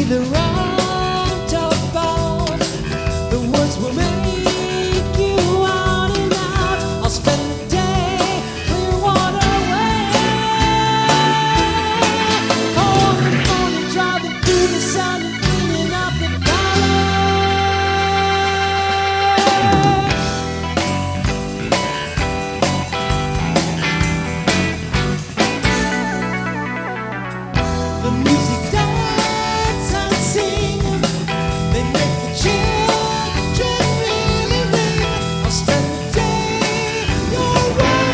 the roundabout. The words will make you out and out. I'll spend the day Clearwater way. Cold and morning, driving through the sun and cleaning up the valley. The music dance and sing. They make the children really ring. I'll spend the day your way.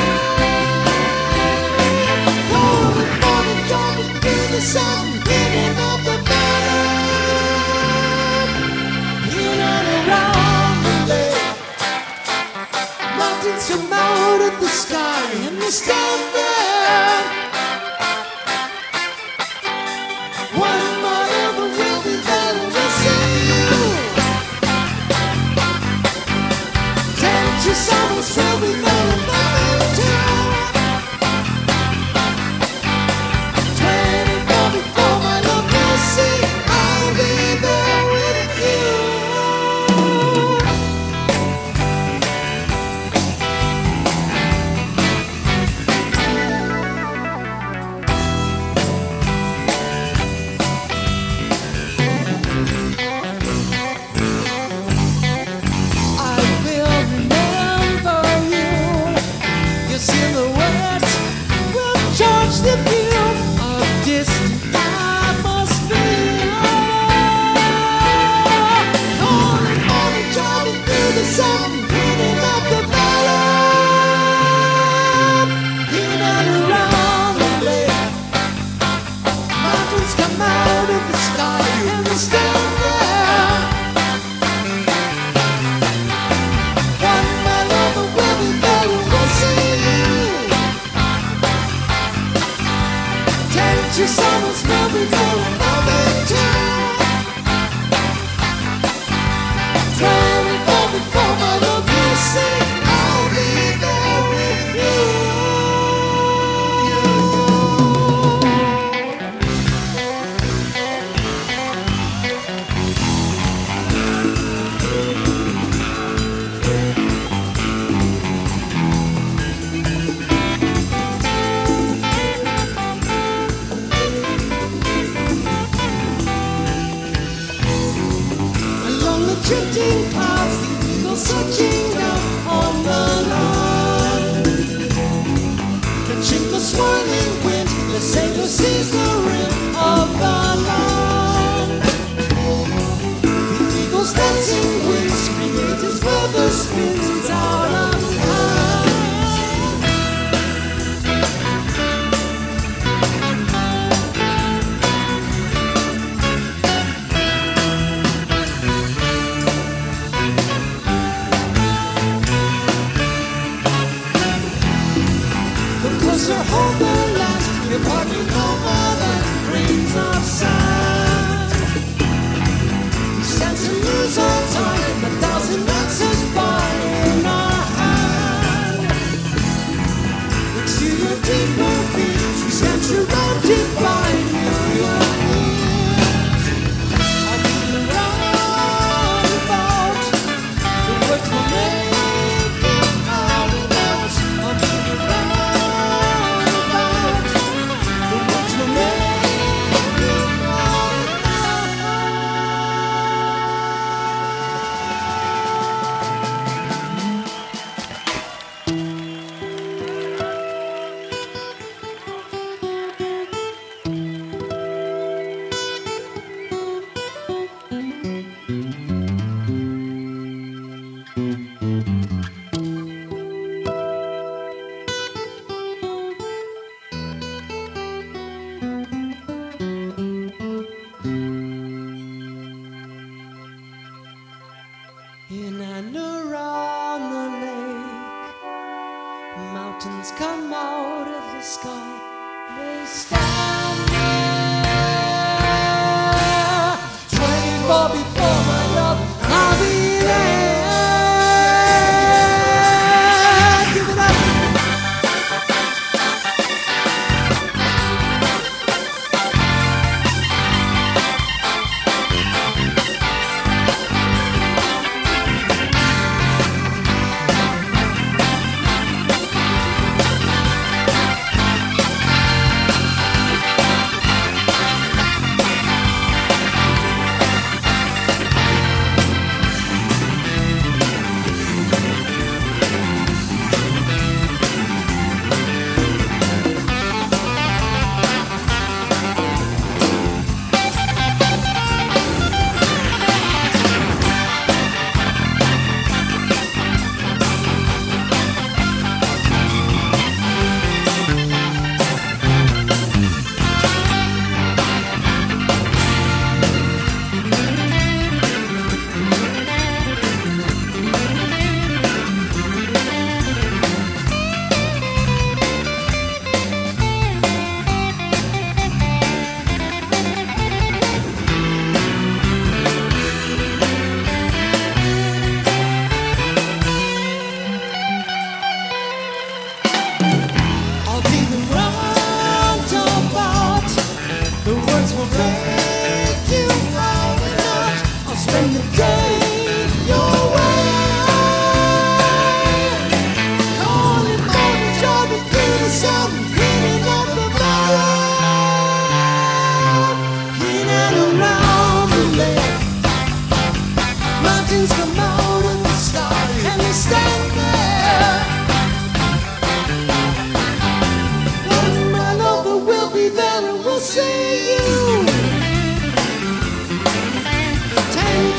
Cold and morning, driving through the sun, cleaning up the valley. In and around the lake, mountains come out of the sky and they stand there. One mile the will be there and we'll see you. 10 to summers will be there and there too. 24 before my love will see. I'll be there with you. I will remember you. Your silhouette will charge the view of distant atmosphere. Cold and morning, driving through the sun, cleaning up the valley. In and around the lake, mountains come out of the sky and they stand there. One mile over will be there and we'll see you. 10 to summers will be there and there too. 24 before my love will see. I'll be there with you. Along the drifting clouds, the eagles searching down on the land. Catching the swirling wind, the sailor sees the rim of the land. The eagles dancing wings, create his weather spins out of hand. The closer home the land, your partner over the grains of sand. We stand to lose our time, 1,000 answers by in our hand. Next to your deeper feet, we stand surrounded by million years. I'll be the roundabout, the words will make it out and out. I'll be the roundabout, the words will make it out and out. In and around the lake, mountains come out of the sky. They stand there. 24 before my love, I'll be there. Give it up.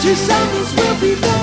December's will be there.